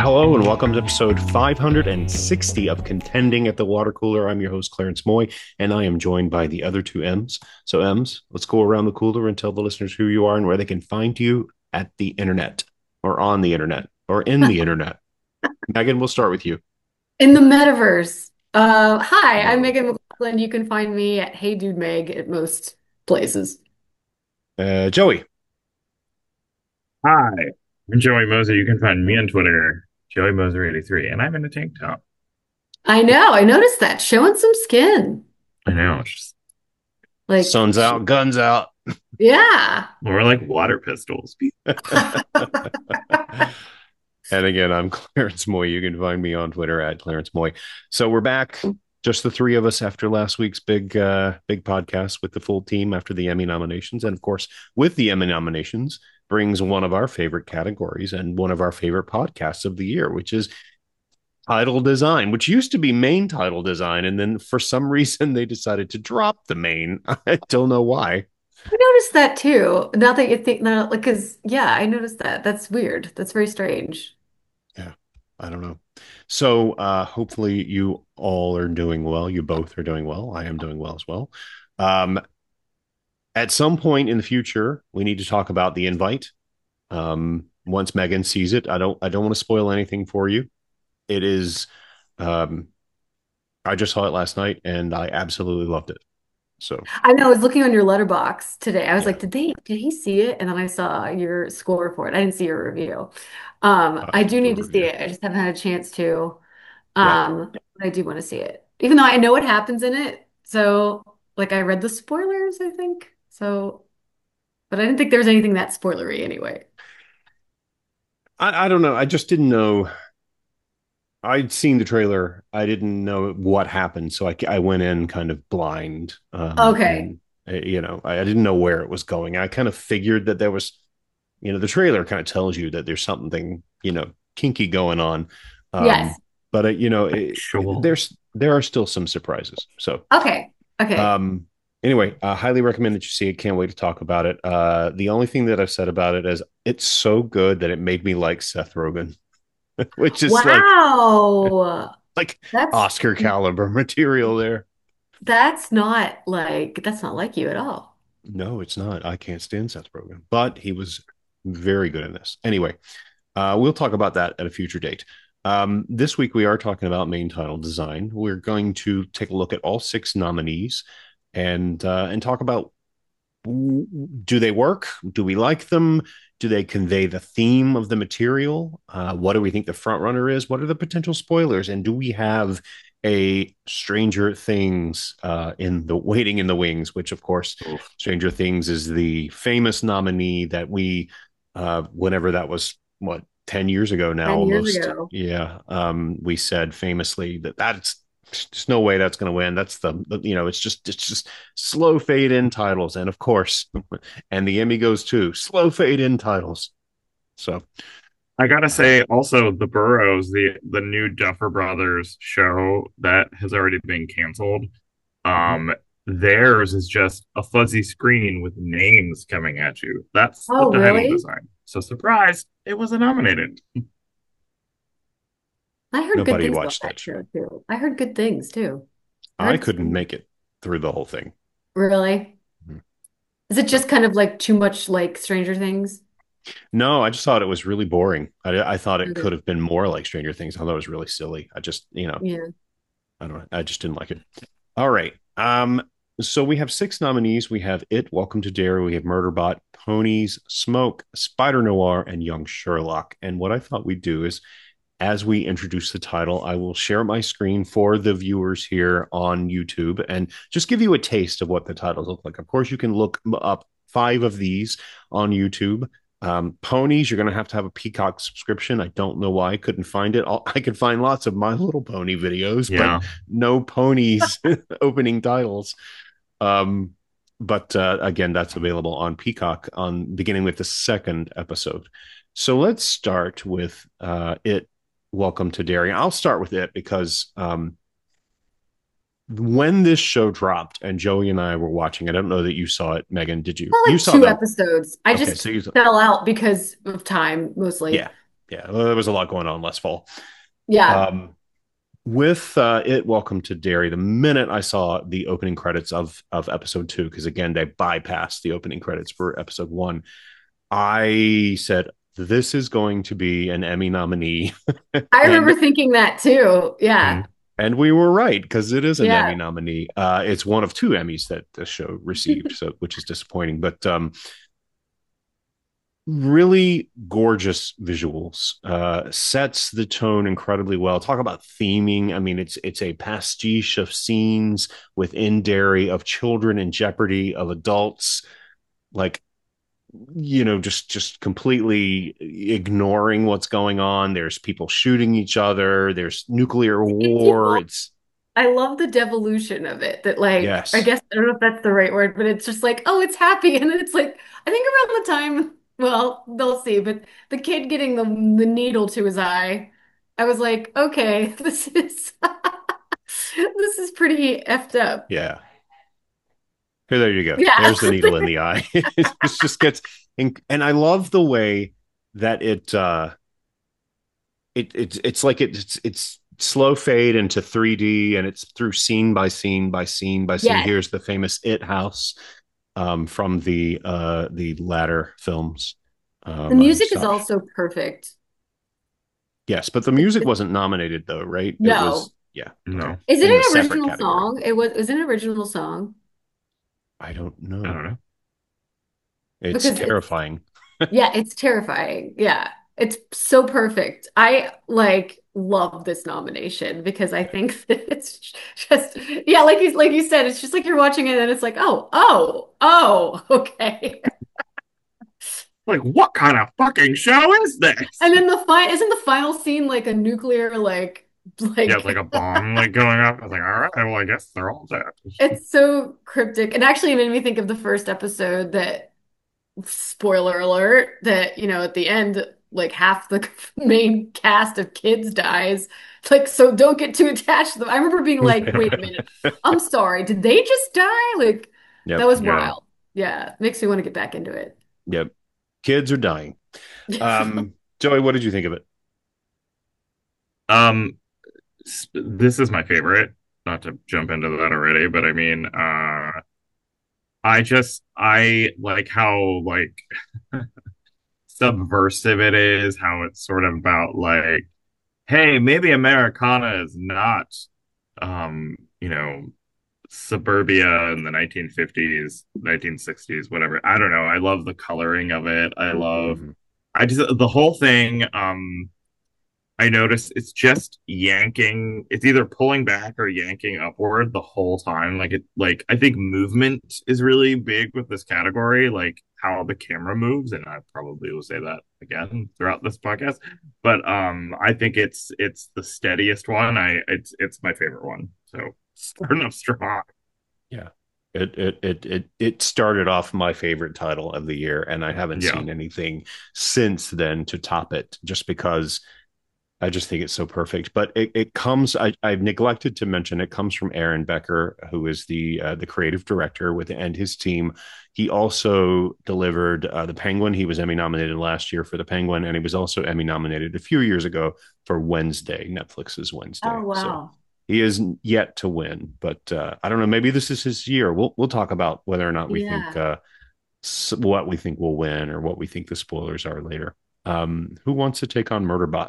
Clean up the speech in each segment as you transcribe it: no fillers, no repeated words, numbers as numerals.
Hello and welcome to episode 560 of Contending at the Water Cooler. I'm your host, Clarence Moy, and I am joined by the other two M's. So, M's, let's go around the cooler and tell the listeners who you are and where they can find you at the internet or on the internet or in the internet. Megan, we'll start with you. In the metaverse. Hi, I'm Whoa. Megan McLaughlin. You can find me at Hey Dude Meg at most places. Joey. Hi, I'm Joey Moser. You can find me on Twitter, Joey Moser83, and I'm in a tank top. I know, I noticed that. Showing some skin. I know, it's just Like, Sun's out, guns out. yeah. more like water pistols. And again, I'm Clarence Moy. You can find me on Twitter at Clarence Moy. So we're back, just the three of us after last week's big podcast with the full team after the Emmy nominations. And of course, with the Emmy nominations brings one of our favorite categories and one of our favorite podcasts of the year, which is title design, which used to be main title design. And then for some reason, they decided to drop the main. I don't know why. I noticed that too. Now that you think, now, like, because, yeah, I noticed that. That's weird. That's very strange. Yeah, I don't know. So hopefully you all are doing well. You both are doing well. I am doing well as well. Um, at some point in the future, we need to talk about the invite. Once Megan sees it, I don't want to spoil anything for you. It is um, I just saw it last night and I absolutely loved it. So I know, I was looking on your letterbox today. I was yeah, like, did he see it? And then I saw your score for it. I didn't see your review. I I'll do do a need to see review. it. I just haven't had a chance to. Yeah. I do want to see it, even though I know what happens in it. So, like, I read the spoilers, I think. So, but I didn't think there was anything that spoilery anyway. I don't know. I just didn't know. I'd seen the trailer. I didn't know what happened, so I went in kind of blind, Okay. and I didn't know where it was going. I kind of figured that there was, the trailer kind of tells you that there's something, kinky going on, um, Yes. but Sure. there are still some surprises. So, Okay. Okay. um, anyway, I highly recommend that you see it. Can't wait to talk about it. The only thing that I've said about it is it's so good that it made me like Seth Rogen, which is Wow. like That's Oscar caliber material there. that's not like you at all. No, it's not. I can't stand Seth Rogen, but he was very good in this. Anyway, we'll talk about that at a future date. This week we are talking about main title design. We're going to take a look at all six nominees and talk about, do they work? Do we like them? Do they convey the theme of the material? What do we think the front runner is? What are the potential spoilers? And do we have a Stranger Things in the waiting in the wings? Which, of course, Oof. Stranger Things is the famous nominee that we, whenever that was, what, 10 years ago now, 10 years almost. ago. Yeah, we said famously that there's no way that's going to win. That's it's just slow fade in titles, and of course, and the Emmy goes to slow fade in titles. So I gotta uh, say, also the Burrows, the new Duffer Brothers show that has already been canceled. mhm. Um, Theirs is just a fuzzy screen with names coming at you. That's the Oh, title really? design. So surprise, it wasn't nominated. I heard good Nobody things about watched that that show. show too. I heard good things too. I I heard it's couldn't make it through the whole thing. really. Mhm. Is it So just kind of like too much like Stranger Things? no, I just thought it was really boring. I thought it Okay. could have been more like Stranger Things. I thought it was really silly. I just, Yeah. I don't know. I just didn't like it. All right. So we have six nominees. We have It, Welcome to Dairy, we have Murderbot, Ponies, Smoke, Spider Noir, and Young Sherlock. And what I thought we'd do is, as we introduce the title, I will share my screen for the viewers here on YouTube and just give you a taste of what the titles look like. Of course, you can look up five of these on YouTube. Ponies, you're going to have a Peacock subscription. I don't know why I couldn't find it. I could find lots of My Little Pony videos, but Yeah. no ponies opening titles. Um, but again, that's available on Peacock on beginning with the second episode. So let's start with It, Welcome to Derry. I'll start with it because when this show dropped and Joey and I were watching, I don't know that you saw it, Megan. Did you? Well, You like saw two the episodes. I okay. just So you saw, fell out because of time yeah. mostly. Yeah, well, there was a lot going on last fall. Yeah. Um, with it, Welcome to Derry. The minute I saw the opening credits of episode two, because again they bypassed the opening credits for episode one, I said this is going to be an Emmy nominee, I and remember thinking that too. Yeah. Mhm. and we were right because it is an Emmy Yeah. nominee. It's one of two Emmys that the show received, so which is disappointing. But really gorgeous visuals, sets the tone incredibly well. Talk about theming. I mean, it's a pastiche of scenes within Derry, of children in jeopardy, of adults like, just completely ignoring what's going on. There's people shooting each other, there's nuclear war. It's I love the devolution of it that like I yes. guess I don't know if that's the right word, but it's just like, oh, it's happy. And then it's like I think around the time, well, they'll see, but the kid getting the needle to his eye, I was like, okay, this is this is pretty effed up. Yeah, here, there you go, Yeah. there's the needle in the eye. It just gets and I love the way that it's like it's slow fade into 3D, and it's through scene by scene by scene by scene. Yes. Here's the famous It house, from the latter films. The I music is saw, also perfect. yes, but the music wasn't nominated though, right? It was, No. yeah, okay, No, Is it in the an separate original category. song? Is it an original song? I don't I don't know. know. It's Because it's terrifying. yeah, it's terrifying. Yeah. It's so perfect. I like love this nomination because I think that it's just yeah, like you said, it's just like you're watching it and it's like, oh, okay. Like, what kind of fucking show is this? And then isn't the final scene like a nuclear Yeah, it's like a bomb like going off. I was like, all right, well, I guess they're all dead. it's so cryptic. And actually it made me think of the first episode that spoiler alert that at the end like half the main cast of kids dies like so don't get too attached to them. I remember being like, wait a minute, I'm sorry, did they just die? Like that Yep, was Yeah. wild. Yeah, makes me want to get back into it. yep. Kids are dying. Joey, what did you think of it? Um, this is my favorite. Not to jump into that already, but I mean, I like how like subversive it is, how it's sort of about like, hey, maybe Americana is not, you know, suburbia in the 1950s, 1960s, whatever. I don't know. I love the coloring of it. Mhm. I just, the whole thing, I notice it's just yanking. It's either pulling back or yanking upward the whole time. Like I think movement is really big with this category, like how the camera moves, and I probably will say that again throughout this podcast. But I think it's the steadiest one. It's my favorite one. So starting off strong. Yeah. It started off my favorite title of the year, and I haven't Yeah, seen anything since then to top it, just because I just think it's so perfect. But it comes, I've neglected to mention, it comes from Aaron Becker, who is the creative director and his team. He also delivered The Penguin. He was Emmy nominated last year for The Penguin, and he was also Emmy nominated a few years ago for Wednesday, Netflix's Oh Wednesday. So wow. he is yet to win, but I don't know. Maybe this is his year. We'll talk about whether or not we think Yeah. what we think will win or what we think the spoilers are later. Who wants to take on Murderbot?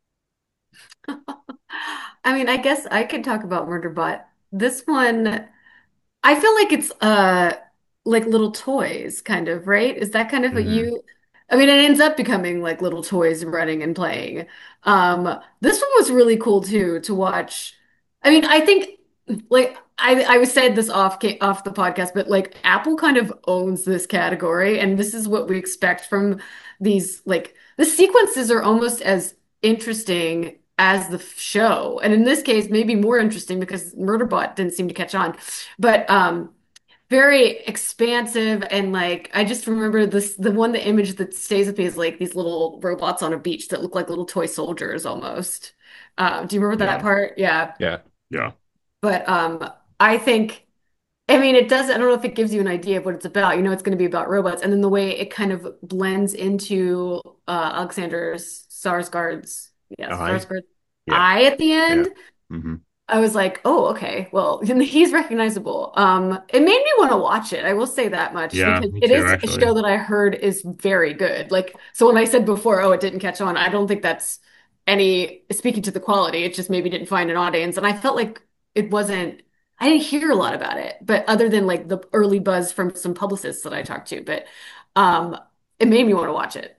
I mean, I guess I could talk about Murderbot. This one I feel like it's like little toys kind of, right? Is that kind of what hmm you I mean, it ends up becoming like little toys running and playing. This one was really cool too to watch. I mean, I think like I was said this off the podcast, but like Apple kind of owns this category, and this is what we expect from these like the sequences are almost as interesting as the show. And in this case, maybe more interesting because Murderbot didn't seem to catch on. But very expansive and like I just remember the image that stays with me is like these little robots on a beach that look like little toy soldiers almost. Do you remember that Yeah, part? Yeah. Yeah. yeah. But I think I mean, it does. I don't know if it gives you an idea of what it's about. You know, it's going to be about robots, and then the way it kind of blends into Alexander Skarsgård's, yeah, I Skarsgård's yeah eye at the yeah. end. Hmm. I was like, oh, okay. Well, he's recognizable. It made me want to watch it. I will say that much Yeah, because me it too, is a actually. show that I heard is very good. Like, so when I said before, oh, it didn't catch on, I don't think that's any speaking to the quality. It just maybe didn't find an audience. And I felt like it wasn't, I didn't hear a lot about it, but other than like the early buzz from some publicists that I talked to, but um, it made me want to watch it.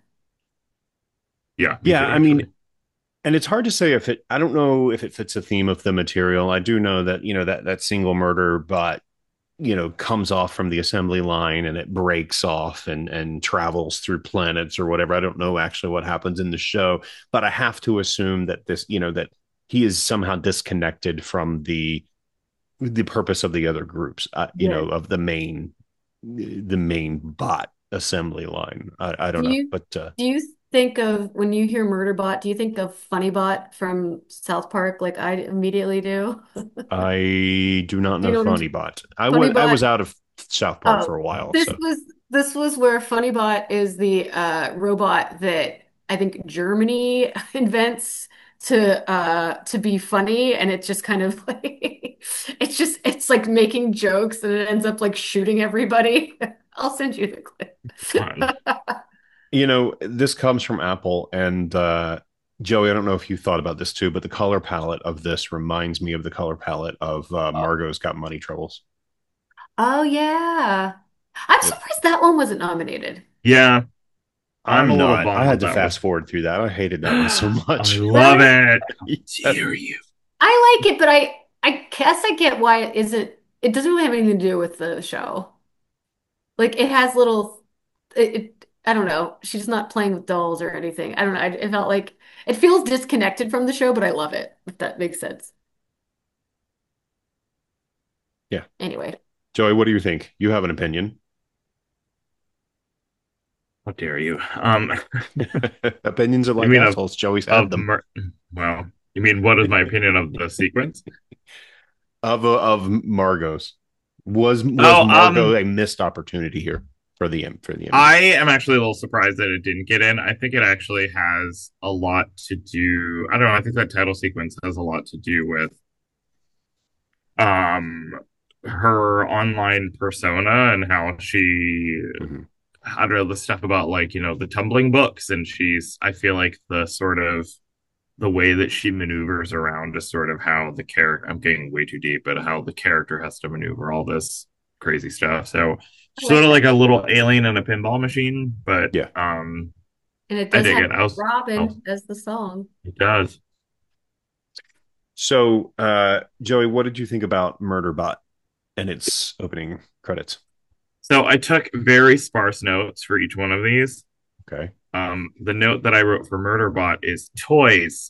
Yeah, me Yeah, too, I mean, actually. and it's hard to say if it. I don't know if it fits the theme of the material. I do know that that single murder bot comes off from the assembly line and it breaks off and travels through planets or whatever. I don't know actually what happens in the show, but I have to assume that that he is somehow disconnected from the purpose of the other groups, Yeah. of the main bot assembly line. I Do don't know, you but do you think of when you hear Murderbot, do you think of Funnybot from South Park like I immediately do? I do not Do you know know what I'm Funny saying? Bot. I was Funnybot. out of South Park for Oh, a while, this so was this was where Funnybot is the robot that I think Germany invents to be funny, and it's just kind of like it's like making jokes and it ends up like shooting everybody. I'll send you the clip. Fun. this comes from Apple, and Joey, I don't know if you thought about this too, but the color palette of this reminds me of the color palette of Margot's Got Money Troubles. Oh yeah. I'm Yep. surprised that one wasn't nominated. Yeah, I'm a I'm little not. I had bummed to that fast was. forward through that. I hated that one so I much. love Really? it. How dare you? I like it, but I guess I get why it isn't it doesn't really have anything to do with the show. Like it has little I don't know. She's not playing with dolls or anything. I don't know. It felt like it feels disconnected from the show, but I love it, if that makes sense. Yeah. Anyway. Joey, what do you think? You have an opinion. How dare you? Opinions are You like mean of assholes. Joey's had of them. well, you mean what is my opinion of the sequence? Of Margot's. Was Oh, Margot a missed opportunity here for the I Emmys? am actually a little surprised that it didn't get in. I think it actually has a lot to do. I don't know. I think that title sequence has a lot to do with um her online persona and how she Mhm. I don't know the stuff about like the tumbling books and I feel like the sort of the way that she maneuvers around is sort of how the character I'm getting way too deep, but how the character has to maneuver all this crazy stuff. So I she's sort like of that. like a little alien in a pinball machine, but Yeah. And it I does dig have it. I was Robin as the song. it does. So, Joey, what did you think about Murderbot and its opening credits? So I took very sparse notes for each one of these. Okay. The note that I wrote for Murderbot is toys.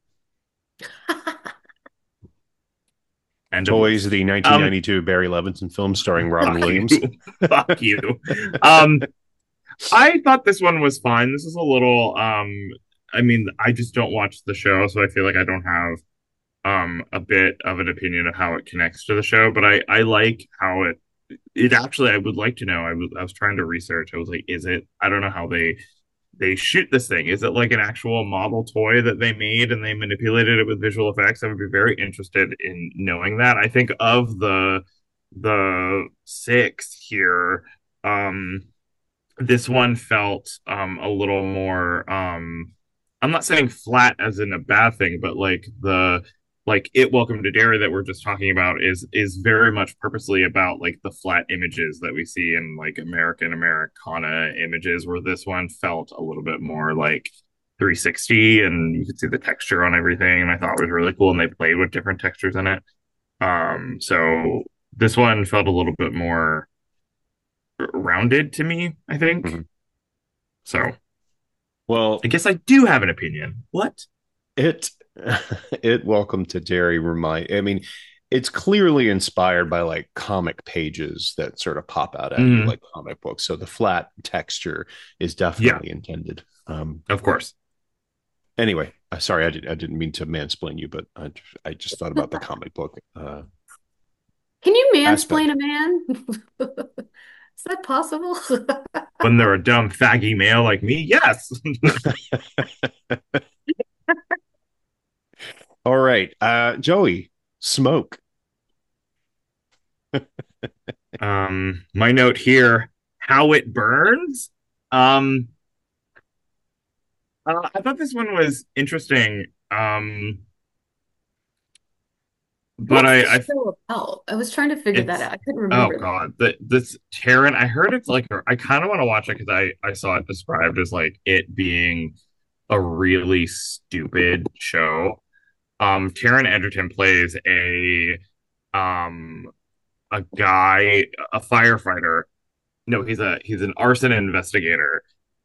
End of Toys, list. the 1992 Barry Levinson film starring Robin Fuck you. Williams. Fuck you. Um, I thought this one was fine. This is a little I mean, I just don't watch the show, so I feel like I don't have a bit of an opinion of how it connects to the show, but I like how it actually I would like to know. I was trying to research. I was like, is it I don't know how they shoot this thing. Is it like an actual model toy that they made and they manipulated it with visual effects? I would be very interested in knowing that. I think of the six here, um, this one felt a little more I'm not saying flat as in a bad thing, but like it Welcome to Dairy that we're just talking about is very much purposely about like the flat images that we see in like American Americana images, where this one felt a little bit more like 360 and you could see the texture on everything, and I thought it was really cool, and they played with different textures in it. So this one felt a little bit more rounded to me, I think. Mhm. So I Well, guess I do have an opinion. What? it it Welcome to Dairy I mean, it's clearly inspired by like comic pages that sort of pop out at you Mm, like comic books. So the flat texture is yeah, definitely intended. of course. Anyway, sorry, I didn't mean to mansplain you, but I just thought about the comic book. Can you mansplain aspect. a man? Is that possible? When they're a dumb faggy male like me, yes. All right. Joey, smoke. My note here: how it burns. Um, I thought this one was interesting. But What's the I show about? I was trying to figure that it's out. I couldn't oh remember that. god, this Terran. I heard it's like I kind of want to watch it because I saw it described as like it being a really stupid show. Taron Egerton plays um a guy, a firefighter. No, he's an arson investigator.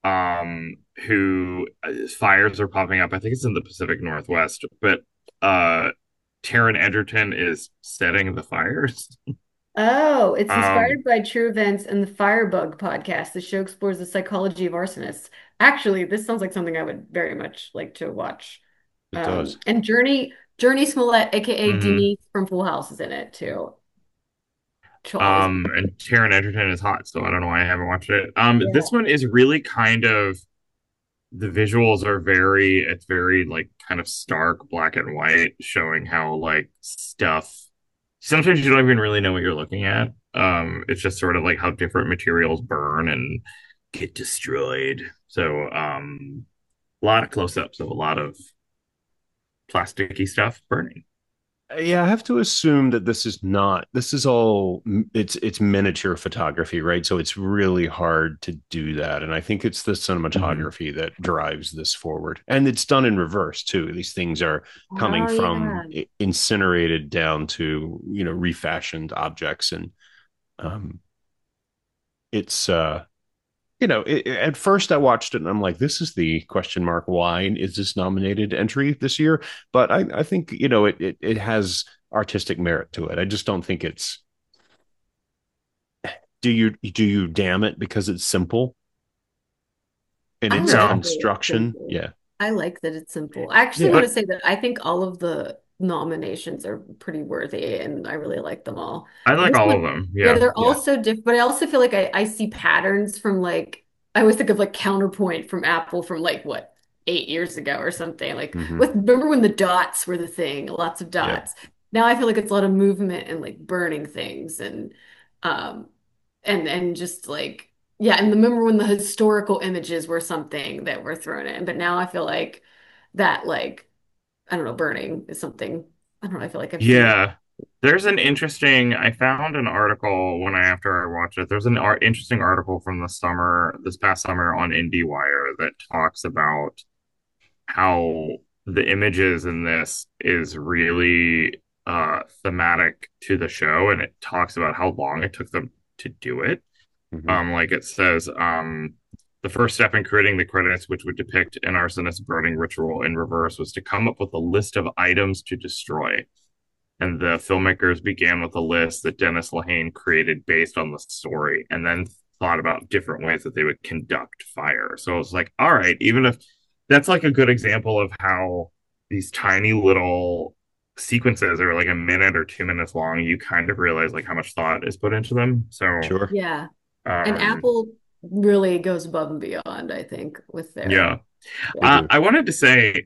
Who fires are popping up. I think it's in the Pacific Northwest, but uh, Taron Egerton is setting the fires. Oh, it's Um, inspired by true events and the Firebug podcast. The show explores the psychology of arsonists. Actually, this sounds like something I would very much like to watch. It does. And Journey Smollett, aka mhm. Denise from Full House, is in it too. She'll always be. And Taron Egerton is hot, so I don't know why I haven't watched it. Yeah. This one is really kind of the visuals are it's very like kind of stark black and white, showing how like stuff sometimes you don't even really know what you're looking at. It's just sort of like how different materials burn and get destroyed. So a lot of close-ups of a lot of plasticky stuff burning. Yeah, I have to assume that this is not. This is all. It's miniature photography, right? So it's really hard to do that, and I think it's the Mm-hmm. cinematography that drives this forward. And it's done in reverse too. These things are coming Oh from yeah. incinerated down to refashioned objects, and um, it's at first I watched it and I'm like, this is the question mark. Why is this nominated entry this year? But I think, it has artistic merit to it. I just don't think it's, do you damn it because it's simple in I its like No, that it's construction? simple. Yeah. I like that it's simple. I actually Yeah. want to but say that I think all of the nominations are pretty worthy and I really like them all. I like This all of one, them. yeah, Yeah. they're all Yeah. so different, but I also feel like I see patterns from like, I always think of like Counterpoint from Apple from like what, 8 years ago or something. Like Hmm. with, remember when the dots were the thing, lots of Yep. dots. Now I feel like it's a lot of movement and like burning things um and just like yeah, and remember when the historical images were something that were thrown in, but now I feel like that like I don't know, burning is something I don't know, I feel like I've seen it. Yeah. There's an interesting, I found an article after I watched it. There's an interesting article from this past summer on IndieWire that talks about how the images in this is really thematic to the show, and it talks about how long it took them to do it. Hmm. Like it says, the first step in creating the credits, which would depict an arsonist burning ritual in reverse, was to come up with a list of items to destroy. And the filmmakers began with a list that Dennis Lehane created based on the story, and then thought about different ways that they would conduct fire. So it's like, all right, even if that's like a good example of how these tiny little sequences are like a minute or 2 minutes long, you kind of realize like how much thought is put into them. So, Sure. Yeah. And um, Apple really goes above and beyond, I think, with their yeah. They do. I wanted to say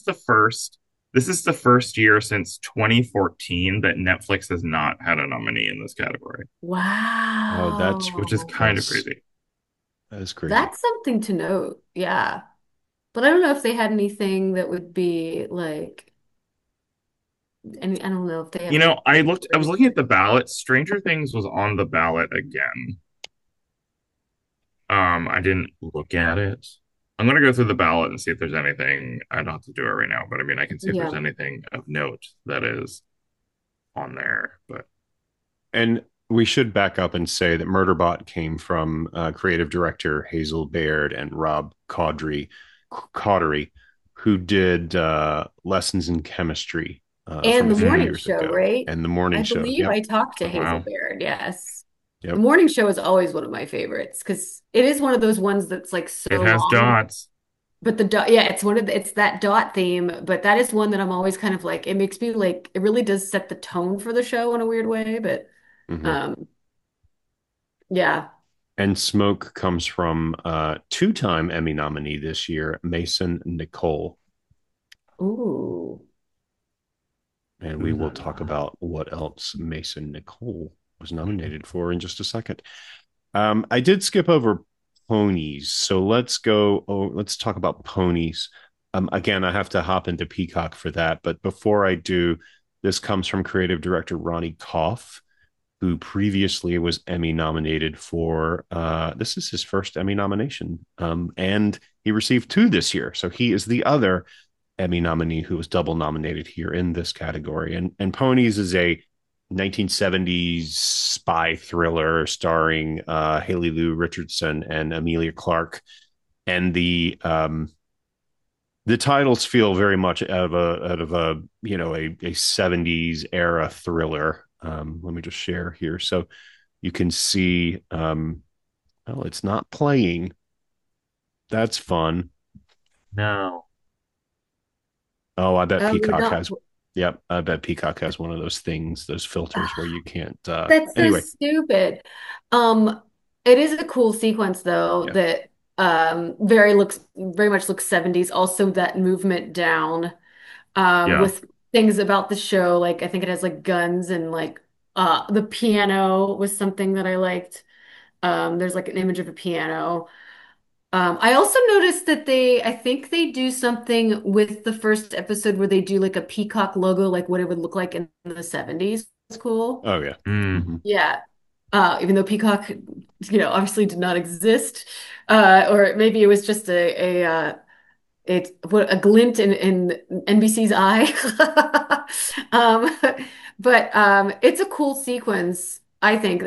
this is the first year since 2014 that Netflix has not had a nominee in this category, Oh, which is Wow. kind of crazy. that is crazy. That's something to note. Yeah. But I don't know if they had anything that would be like any I don't know if they have You know, any I was looking at the ballot. Stranger Things was on the ballot again. I didn't look at it. I'm gonna go through the ballot and see if there's anything. I don't have to do it right now, but I mean, I can see if there's yeah. anything of note that is on there. But And we should back up and say that Murderbot came from creative director Hazel Baird and Rob Caudery, who did Lessons in Chemistry from And a the few morning mm, years show, ago, right? and The I Morning Show. believe Yep, I talked to oh Hazel wow, Baird. Yes. The yep. morning show is always one of my favorites because it is one of those ones that's like it so has long. dots. But the dot, yeah, it's one of the, it's that dot theme, but that is one that I'm always kind of like, it makes me like, it really does set the tone for the show in a weird way. But Hmm. Um, yeah. And Smoke comes from two-time Emmy nominee this year, Mason Nicole. Ooh. And we Ooh la will talk la. about what else Mason Nicole was nominated for in just a second. I did skip over ponies, so let's go. Oh, let's talk about ponies. Again, I have to hop into Peacock for that, but before I do, this comes from creative director Ronnie Koff, who previously was Emmy nominated for. This is his first Emmy nomination, and he received two this year. So he is the other Emmy nominee who was double nominated here in this category. And Ponies is a 1970s spy thriller starring Haley Lou Richardson and Amelia Clark. And the titles feel very much out of a a 70s era thriller. Let me just share here so you can see. Well, it's not playing. That's fun. No. Oh, I bet Oh, we're Peacock not. has. Yep, I bet Peacock has one of those things, those filters where you can't. That's so Anyway, stupid. Um, it is a cool sequence though yeah. that very much looks 70s. Also that movement down Yeah. with things about the show, like I think it has like guns and like the piano was something that I liked. There's like an image of a piano. I also noticed that I think they do something with the first episode where they do like a peacock logo, like what it would look like in the 70s. It's cool. Oh yeah. Mm. Hmm. Yeah. Even though Peacock, obviously did not exist, or maybe it was just a glint in NBC's eye. Um, but it's a cool sequence. I think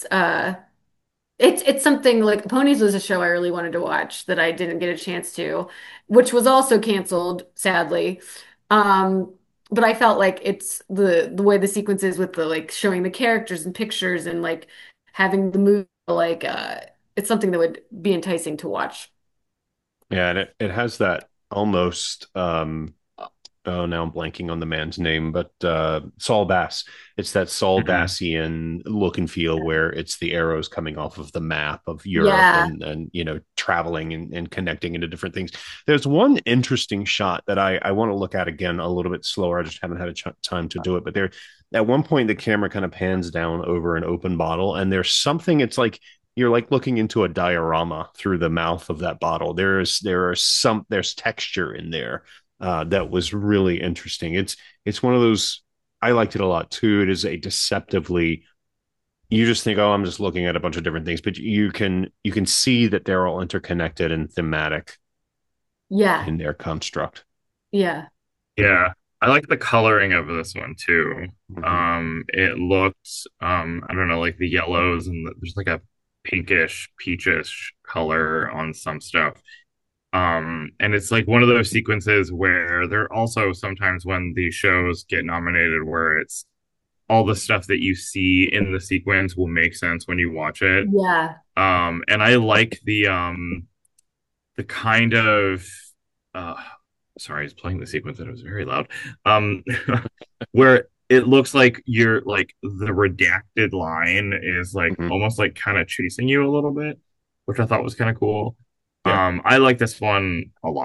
it's something like Ponies was a show I really wanted to watch that I didn't get a chance to, which was also canceled, sadly. Um, but I felt like it's the way the sequence is with the like showing the characters and pictures and like having the movie like it's something that would be enticing to watch. Yeah, and it has that almost. Oh, now I'm blanking on the man's name, but Saul Bass. It's that Saul Hmm. Bassian look and feel where it's the arrows coming off of the map of Europe Yeah. and traveling and connecting into different things. There's one interesting shot that I want to look at again a little bit slower. I just haven't had time to do it. But there, at one point, the camera kind of pans down over an open bottle, and there's something. It's like you're like looking into a diorama through the mouth of that bottle. There's texture in there that was really interesting. It's one of those. I liked it a lot too. It is a deceptively. You just think, oh, I'm just looking at a bunch of different things, but you can see that they're all interconnected and thematic Yeah. in their construct. Yeah. Yeah. I like the coloring of this one too. Mm-hmm. It looks, I don't know, like the yellows and there's like a pinkish, peachish color on some stuff. And it's like one of those sequences where there are also sometimes when these shows get nominated where it's all the stuff that you see in the sequence will make sense when you watch it. Yeah. And I like the kind of uh sorry, I was playing the sequence and it was very loud. Um where it looks like you're like the redacted line is like Mm-hmm. almost like kind of chasing you a little bit, which I thought was kind of cool. Yeah, I like this one a lot.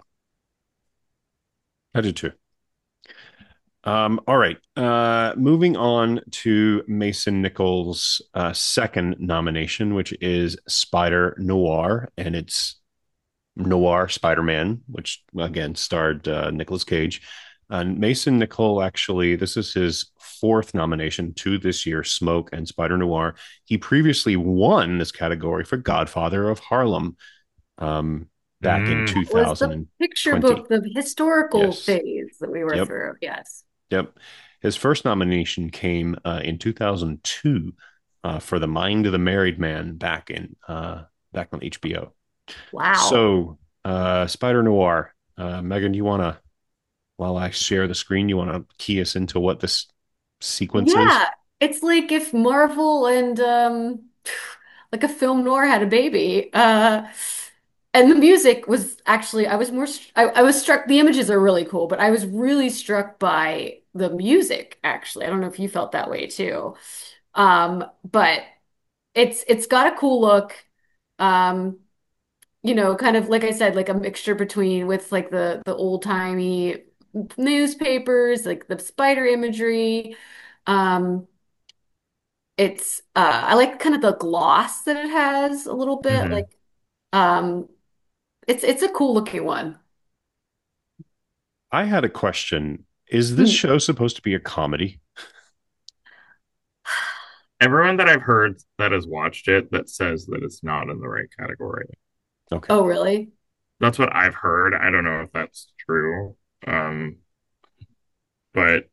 I did too. All right. Moving on to Mason Nichols' second nomination, which is Spider Noir, and it's Noir Spider-Man, which again starred Nicolas Cage. And Mason Nicole, actually, this is his fourth nomination to this year, Smoke and Spider Noir. He previously won this category for Godfather of Harlem um, back in Mm, Was the picture 2020. book the historical Yes. phase that we were Yep. through? Yes. Yep. His first nomination came in 2002 for The Mind of the Married Man back on HBO. Wow. So, Spider Noir, Megan, you want to, while I share the screen, you want to key us into what this sequence is? Yeah, it's like if Marvel and like a film noir had a baby. And the music was actually I was more I was struck the images are really cool, but I was really struck by the music actually. I don't know if you felt that way too. But it's got a cool look. Um, kind of like I said, like a mixture between with like the old-timey newspapers, like the spider imagery. Um, it's I like kind of the gloss that it has a little bit. Hmm. Like um it's a cool looking one. I had a question. Is this Hmm. show supposed to be a comedy? Everyone that I've heard that has watched it that says that it's not in the right category. Okay. Oh, really? That's what I've heard. I don't know if that's true. Um, but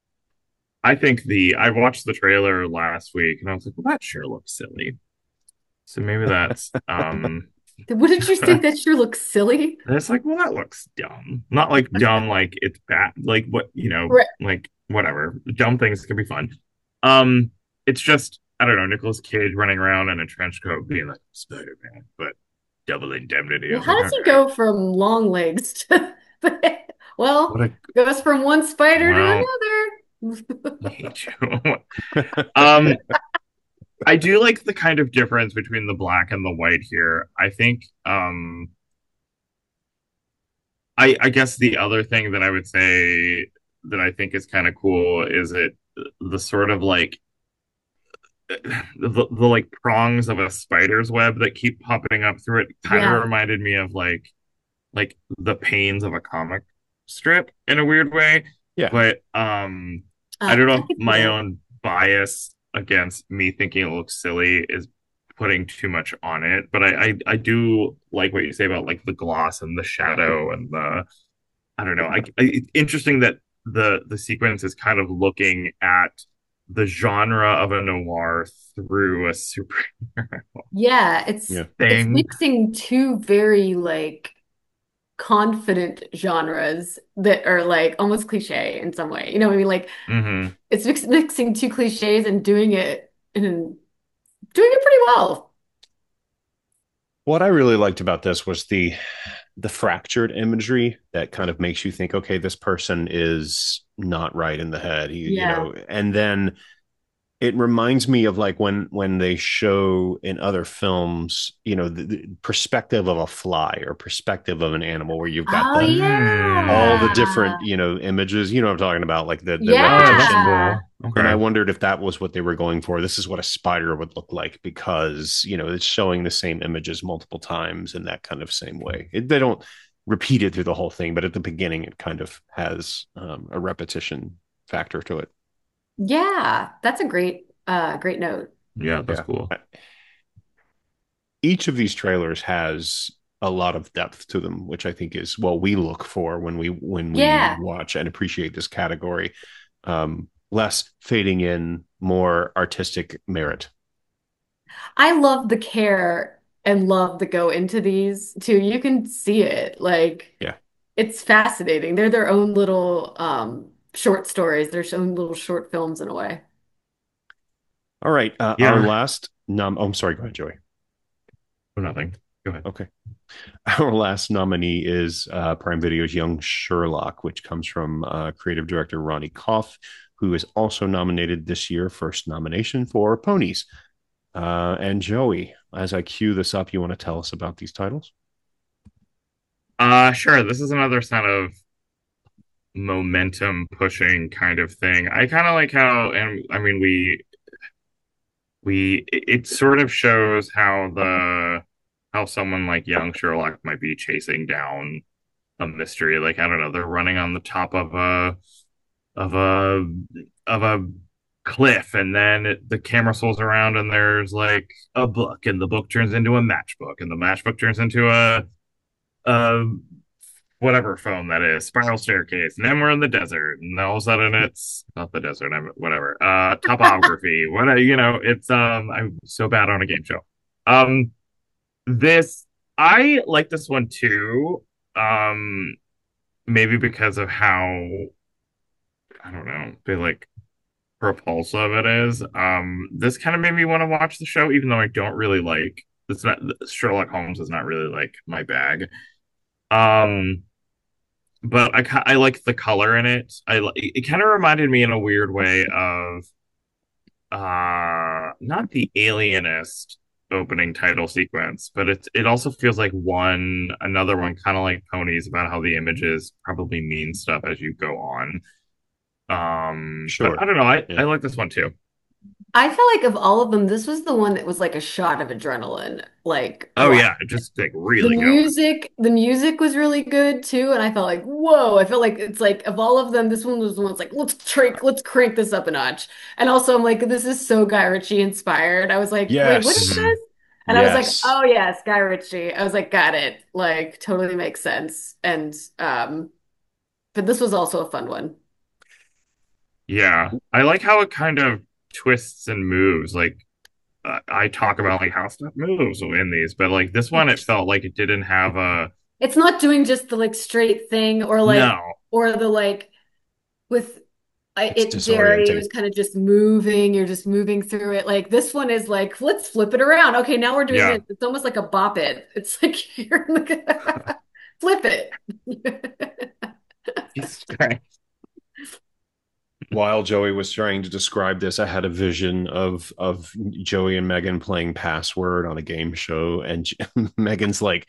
I watched the trailer last week and I was like, well, that sure looks silly. So maybe that's What did you say? That sure looks silly. and it's like, well, that looks dumb. Not like dumb, like it's bad, like what, Right. like whatever. Dumb things can be fun. Um, it's just, I don't know, Nicolas Cage running around in a trench coat being like Spider-Man, but double indemnity. I Well, was like, how does all he right, go from long legs to well, what a goes from one spider well, to I another. hate you. um, I do like the kind of difference between the black and the white here. I think I guess the other thing that I would say that I think is kind of cool is the sort of like the like prongs of a spider's web that keep popping up through it kind of Yeah. reminded me of like the panes of a comic strip in a weird way. Yeah. But I don't I know if could see my that. own bias against me thinking it looks silly is putting too much on it. But I do like what you say about like the gloss and the shadow and the I don't know. It's interesting that the sequence is kind of looking at the genre of a noir through a superhero Yeah, Yeah. it's thing. mixing two very like confident genres that are like almost cliche in some way. You know what I mean? Like Hmm. it's mixing two cliches and doing it pretty well. What I really liked about this was the fractured imagery that kind of makes you think, okay, this person is not right in the head. Yeah. And then it reminds me of like when they show in other films, the perspective of a fly or perspective of an animal where you've got Oh all the Mm. different, yeah. images, what I'm talking about, like the Oh, that's repetition. Yeah. cool. And I Okay. wondered if that was what they were going for. This is what a spider would look like because, it's showing the same images multiple times in that kind of same way. They don't repeat it through the whole thing, but at the beginning, it kind of has a repetition factor to it. Yeah. That's a great note. Yeah, that's Yeah. cool. Each of these trailers has a lot of depth to them, which I think is what we look for when we Yeah. watch and appreciate this category. Less fading in, more artistic merit. I love the care and love that go into these too. You can see it. Like Yeah. it's fascinating. They're their own little short stories, their own little short films in a way. All right. Our Yeah. last nom. Oh, I'm sorry. Go ahead, Joey. Oh, nothing. Go ahead. Okay. Our last nominee is Prime Video's Young Sherlock, which comes from creative director Ronnie Koff, who is also nominated this year, first nomination for Ponies. And Joey, as I cue this up, you want to tell us about these titles? Sure. This is another kind of momentum pushing kind of thing. I kind of like how, and I mean, it sort of shows how someone like young Sherlock might be chasing down a mystery. Like, I don't know, they're running on the top of a, of a cliff and then the camera swirls around and there's like a book and the book turns into a matchbook and the matchbook turns into a whatever phone that is, spiral staircase, and then we're in the desert, and all of a sudden it's not the desert, whatever. Topography, what it's I'm so bad on a game show. Um, this I like this one too. Um, maybe because of how I don't know, they like propulsive it is. This kind of made me want to watch the show, even though I don't really like. It's not Sherlock Holmes is not really like my bag. Um, but I like the color in it. It kind of reminded me in a weird way of not the Alienist opening title sequence, but it also feels like another one, kind of like Ponies, about how the images probably mean stuff as you go on. But I Sure. don't know. I Yeah. like this one too. I feel like of all of them, this was the one that was like a shot of adrenaline. Like, Oh wow. yeah, just like really going. The music was really good too, and I felt like, whoa, I felt like it's like of all of them, this one was the one that's like, let's crank this up a notch. And also I'm like, this is so Guy Ritchie inspired. I was like, wait, what is Yes. this? Mhm. And I was like, Yes. oh yes, Guy Ritchie. I was like, got it. Like totally makes sense. And but this was also a fun one. Yeah, I like how it kind of twists and moves. Like I talk about like how stuff moves in these, but like this one, it felt like it didn't have a It's not doing just the like straight thing or like no. or the like with It's it Jerry, it disorienting. was kind of just moving, you're just moving through it. Like this one is like, let's flip it around. Okay, now we're doing Yeah, this. It's almost like a bop it. It's like you're like flip it. Jesus Christ. While Joey was trying to describe this, I had a vision of Joey and Megan playing Password on a game show, and Megan's like,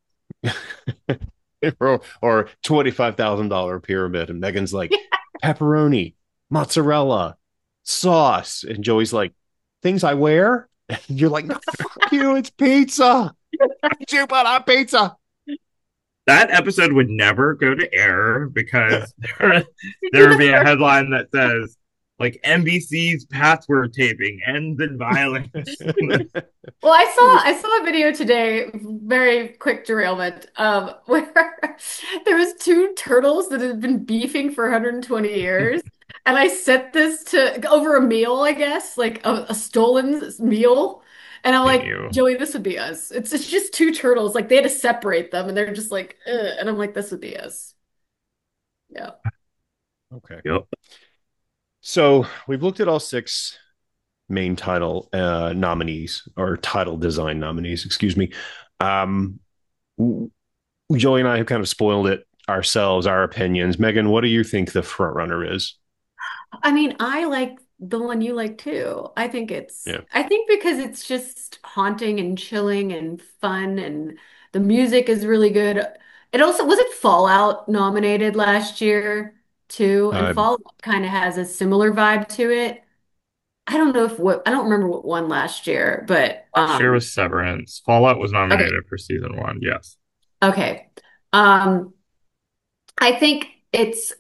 or $25,000 pyramid, and Megan's like, pepperoni, mozzarella, sauce, and Joey's like, things I wear, and you're like, no, fuck you, it's pizza. You put on pizza. That episode would never go to air because there would be a headline that says like NBC's password taping ends in violence. Well, I saw a video today, very quick derailment, where there was two turtles that had been beefing for 120 years. And I set this to over a meal, I guess, like a stolen meal. And I'm like, You. Joey, this would be us. It's just two turtles. Like they had to separate them and they're just like, ugh. And I'm like, this would be us. Yeah. Okay. Yep. So we've looked at all six main title nominees or title design nominees, excuse me. Um, Joey and I have kind of spoiled it ourselves, our opinions. Megan, what do you think the front runner is? I mean, I like the one you like too. Yeah. I think because it's just haunting and chilling and fun and the music is really good. It also, was it Fallout nominated last year too? And Uh, Fallout kind of has a similar vibe to it. I don't remember what won last year, but Last year was Severance. Fallout was okay. nominated for season one. Yes. Okay. Um, I think it's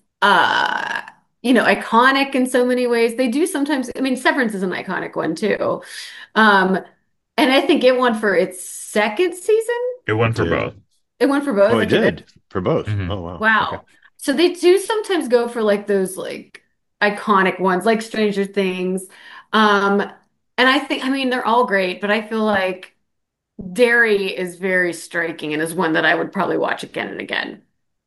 iconic in so many ways. They do sometimes, I mean, Severance is an iconic one too. Um, and I think it won for its second season. It won it for did. both. It won for Oh, both. it Okay, that did for both. Hmm. Oh, wow. Okay. wow. So they do sometimes go for like those like iconic ones, like Stranger Things. Um, and I think, I mean, they're all great, but I feel like Derry is very striking and is one that I would probably watch again and again.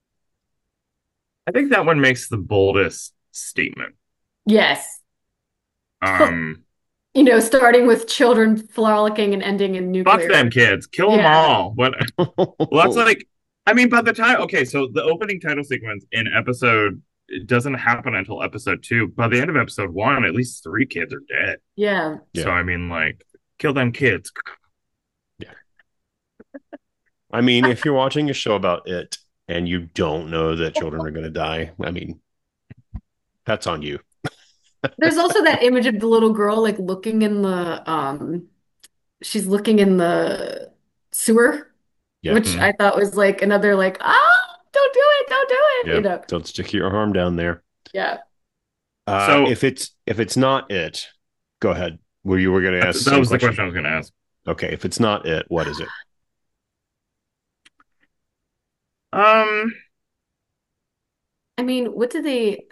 I think that one makes the boldest statement. Yes. Um, Starting with children frolicking and ending in fuck nuclear. them kids, kill them Yeah. all. What? Well, that's like, I mean, by the time, okay, so the opening title sequence in episode, it doesn't happen until episode two. By the end of episode one, at least three kids are dead. Yeah. So, Yeah. I mean, like, kill them kids. Yeah. I mean, if you're watching a show about it and you don't know that children are going to die, I mean, that's on you. There's also that image of the little girl like looking in the she's looking in the sewer, Yeah. which Mhm. I thought was like another like, don't do it, don't do it, Yep. Don't stick your arm down there. Yeah. So, If it's not it, go ahead. Were you were going to ask the that same was the question? question I was going to ask. Okay. If it's not it, what is it? Um, I mean, what do they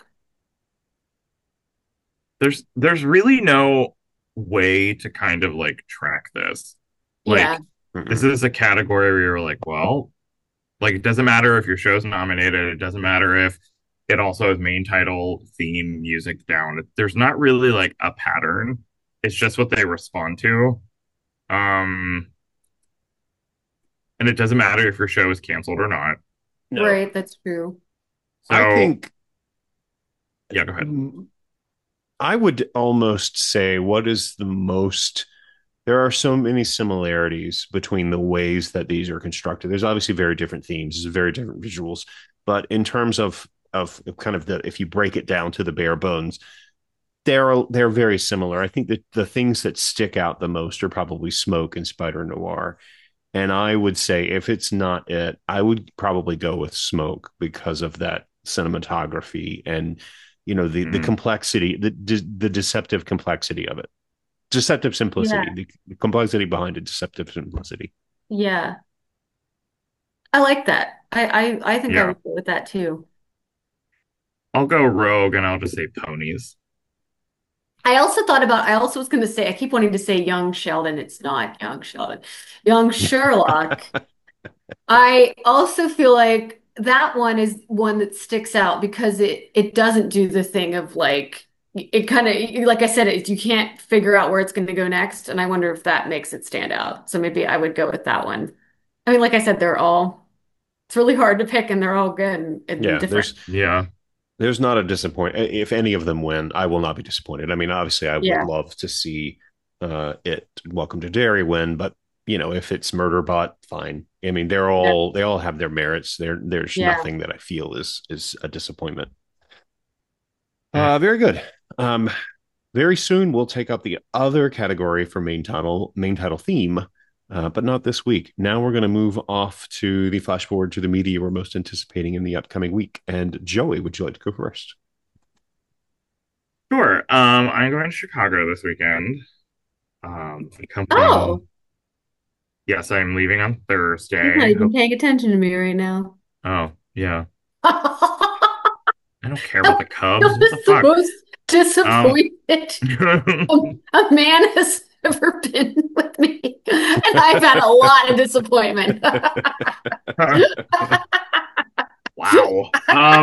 there's really no way to kind of like track this. yeah. Like, this Mm-mm. is a category where you're like, well, like it doesn't matter if your show's nominated. It doesn't matter if it also has main title, theme, music down. There's not really like a pattern. It's just what they respond to. Um, and it doesn't matter if your show is canceled or not. No. Right, that's true. I So think yeah, go ahead. I would almost say what is the most there are so many similarities between the ways that these are constructed. There's obviously very different themes, there's very different visuals, but in terms of kind of the if you break it down to the bare bones, they're very similar. I think that the things that stick out the most are probably Smoke and Spider Noir. And I would say if it's not it, I would probably go with Smoke because of that cinematography and the Mhm. complexity, the deceptive complexity of it, deceptive Yeah. simplicity, the complexity behind it, deceptive simplicity. Yeah. I like that. I think I Yeah. would go with that too. I'll go Rogue and I'll just say ponies. I also was going to say, I keep wanting to say young Sheldon. It's not young Sheldon. Young Sherlock. I also feel like that one is one that sticks out because it doesn't do the thing of like it kind of like I said you can't figure out where it's going to go next, and I wonder if that makes it stand out. So maybe I would go with that one. I mean, like I said, they're all it's really hard to pick, and they're all good and Yeah, different. Yeah. there's not a disappoint. If any of them win, I will not be disappointed. I mean, obviously, I would Yeah, love to see it Welcome to Derry win, but if it's Murderbot, fine. I mean, yeah, they all have their merits. There's yeah. nothing that I feel is a disappointment. Very good. Um, very soon we'll take up the other category for main title theme, but not this week. Now we're going to move off to the flash forward to the media we're most anticipating in the upcoming week. And Joey, would you like to go first? Sure. I'm going to Chicago this weekend. Accompanying. Oh, Yes, I'm leaving on he's not Thursday. even paying attention to me right now. Oh, yeah. I I don't care about the Cubs. What the was the fuck? most Um, disappointed a man has ever been with me. And I've had a lot of disappointment. wow.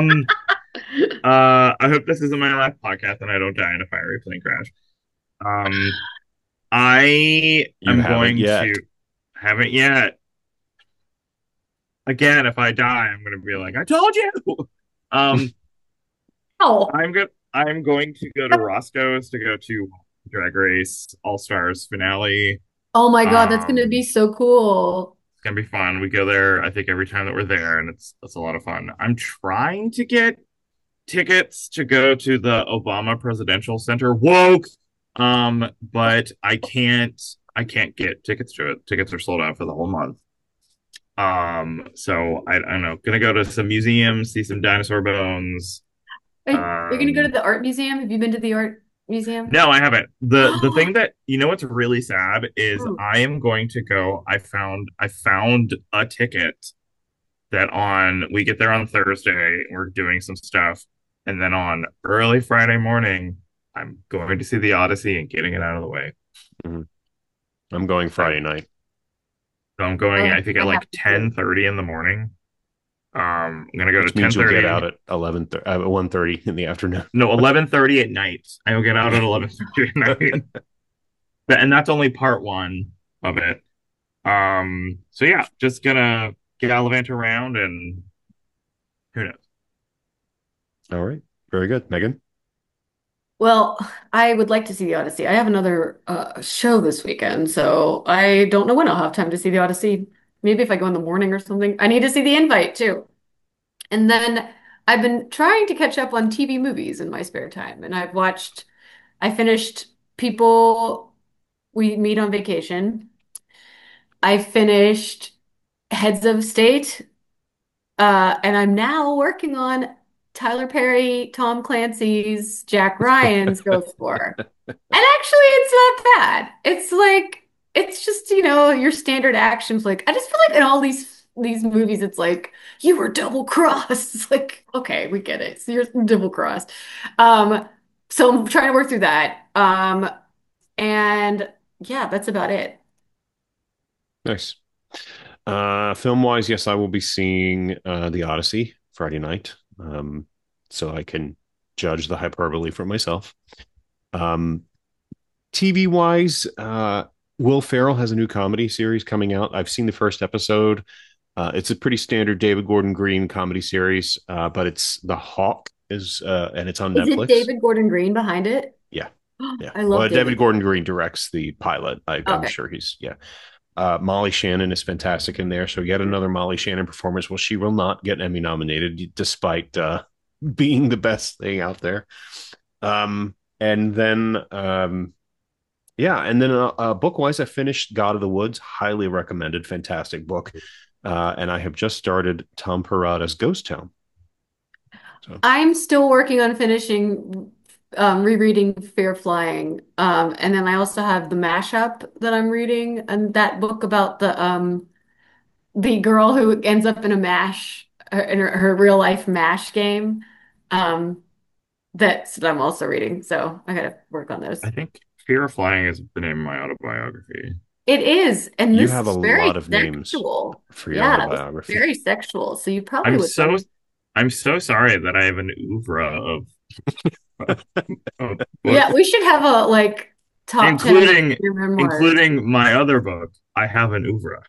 I hope this isn't my last podcast and I don't die in a fiery plane crash. Um, I You am haven't going yet. to haven't yet. Again, if I die, I'm going to be like, I told you. Um, Oh, I'm going to go to Roscoe's to go to Drag Race All Stars finale. oh my God, that's gonna be Um, so cool. it's gonna be fun. We go there, I think, every time that we're there, and it's a lot of fun. I'm trying to get tickets to go to the Obama Presidential Center. Woke. But I can't get tickets to it. Tickets are sold out for the whole month. So I don't know. Gonna go to some museums, see some dinosaur bones. You're gonna go to Um, the art museum? Have you been to the art museum? no, I haven't. The thing that what's really sad is Hmm. I am going to go. I found a ticket that on we get there on Thursday, we're doing some stuff, and then on early Friday morning, I'm going to see the Odyssey and getting it out of the way. Mhm. I'm going So, Friday night, so I'm going, I think I at have like to see it. 10:30 in the morning. I'm gonna go to which means you'll get 10:30. out at 1:30 in the afternoon. No, 11:30 at night. I will get out at 11:30 at night. And that's only part one of it. So yeah, just gonna gallivant around and who knows. All right. Very good. Megan? Well, I would like to see the Odyssey. I have another show this weekend, so I don't know when I'll have time to see the Odyssey. Maybe if I go in the morning or something. I need to see the invite too. And then I've been trying to catch up on TV movies in my spare time, and I finished People We Meet on Vacation. I finished Heads of State. And I'm now working on Tyler Perry, Tom Clancy's, Jack Ryan's Ghost War. And actually, it's not bad. It's like it's just, your standard action flick. I just feel like in all these movies, it's like you were double crossed. It's like, okay, we get it. So you're double crossed. Um, so I'm trying to work through that. And yeah, that's about it. Nice. Film wise, yes, I will be seeing The Odyssey Friday night, so I can judge the hyperbole for myself. Um, TV wise, Will Ferrell has a new comedy series coming out. I've seen the first episode. It's a pretty standard David Gordon Green comedy series, but it's The Hawk and it's on Is it Netflix. David Gordon Green behind it? Yeah. Yeah. I Well, love David David. Gordon Green directs the pilot. I'm Okay. sure he's, yeah. Molly Shannon is fantastic in there. So yet another Molly Shannon performance. Well, she will not get Emmy nominated despite being the best thing out there. And then, yeah, and then book wise, I finished God of the Woods. Highly recommended. Fantastic book. And I have just started Tom Perrotta's Ghost Town. So I'm still working on finishing rereading Fair Flying. And then I also have the mashup that I'm reading and that book about the girl who ends up in a mash in her real life mash game. Um that I'm also reading. So I gotta work on those. I think Fear of Flying is the name of my autobiography. It is, and you this have a is lot very of names sexual. for your Yeah, this is autobiography. very sexual. So you probably I'm would like. so I'm so sorry that I have an oeuvre of Yeah, books, we should have a like top 10 of including your memoirs. including my other book. I have an oeuvre.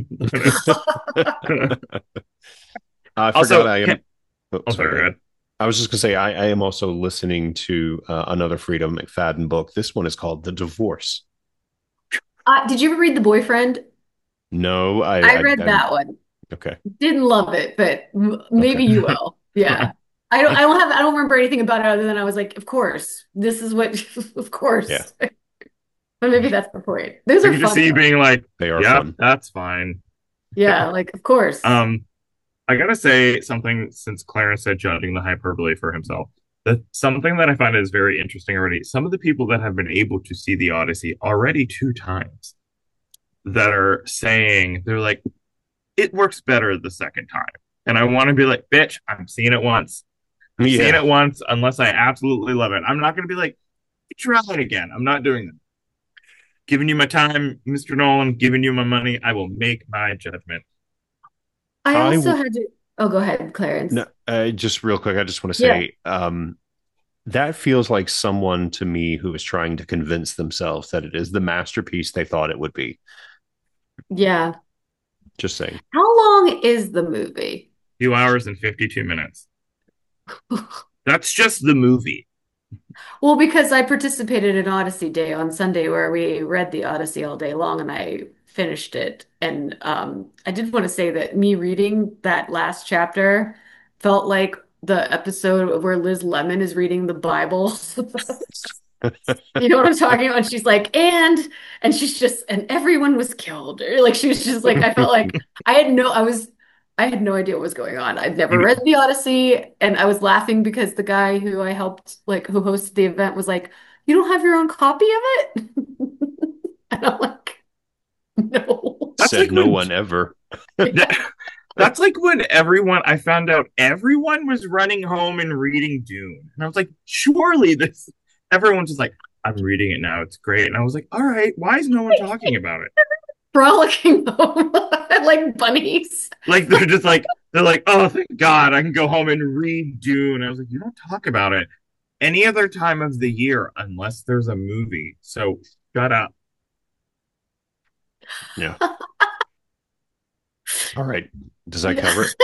I forgot Also, I am. Oh, oh, sorry. sorry, Go go ahead. ahead. I was just going to say, I am also listening to another Freedom McFadden book. This one is called The Divorce. Did you ever read The Boyfriend? No, I read I'm that one. okay. Didn't love it, but Okay. maybe you will. Yeah. I don't remember anything about it other than I was like, of course, this is what, of Yeah, course. But maybe that's the point. Those I are can just fun see you though. being like, they are "Yep, fun. that's fine." Yeah, like of course. Um, I gotta say something since Clarence said judging the hyperbole for himself. That something that I find is very interesting already. Some of the people that have been able to see the Odyssey already 2 times that are saying they're like, it works better the second time. And I want to be like, bitch, I'm seeing it once. I'm seeing Yeah. it once unless I absolutely love it. I'm not going to be like, try it again. I'm not doing that. Giving you my time, Mr. Nolan, giving you my money. I will make my judgment. I I also w- had to, oh, go ahead, no, Clarence. just real quick. I just want to Yeah. say that feels like someone to me who is trying to convince themselves that it is the masterpiece they thought it would be. Yeah. Just saying. How long is the movie? 2 hours and 52 minutes. That's just the movie. Well, because I participated in Odyssey Day on Sunday where we read the Odyssey all day long and I finished it. And I did want to say that me reading that last chapter felt like the episode where Liz Lemon is reading the Bible. You know what I'm talking about? And she's like, and she's just, and everyone was killed. Or, like she was just like, I felt like I had no idea what was going on. I'd never read the Odyssey, and I was laughing because the guy who I helped, like who hosted the event, was like, "You don't have your own copy of it?" And I'm like, "No." That's Said like no when one ever. that's like when everyone I found out everyone was running home and reading Dune. And I was like, surely this everyone's just like, I'm reading it now. It's great. And I was like, all right, why is no one talking about it? Frolicking home like bunnies. Like they're like, oh thank God, I can go home and read Dune. I was like, you don't talk about it any other time of the year unless there's a movie. So shut up. Yeah. All right. Does that Yeah. cover it?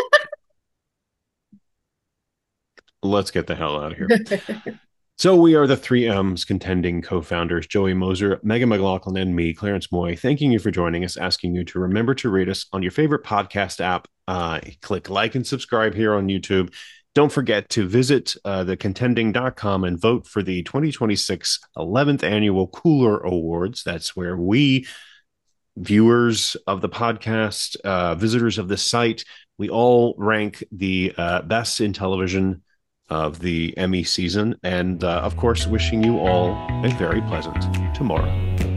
Let's get the hell out of here. So we are the 3M's contending co-founders, Joey Moser, Megan McLaughlin, and me, Clarence Moy, thanking you for joining us, asking you to remember to rate us on your favorite podcast app. Click like and subscribe here on YouTube. Don't forget to visit thecontending.com and vote for the 2026 11th Annual Cooler Awards. That's where we, viewers of the podcast, visitors of the site, we all rank the best in television of the Emmy season. And of course, wishing you all a very pleasant tomorrow.